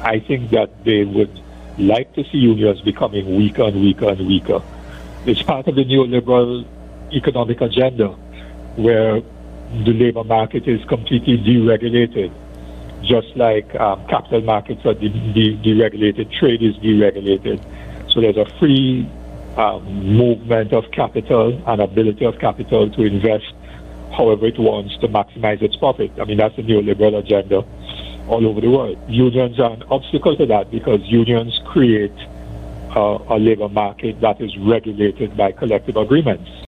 I think that they would like to see unions becoming weaker and weaker and weaker. It's part of the neoliberal economic agenda where the labor market is completely deregulated, just like capital markets are deregulated, trade is deregulated. So there's a free movement of capital and ability of capital to invest however it wants to maximize its profit. I mean, that's the neoliberal agenda all over the world. Unions are an obstacle to that because unions create a labor market that is regulated by collective agreements.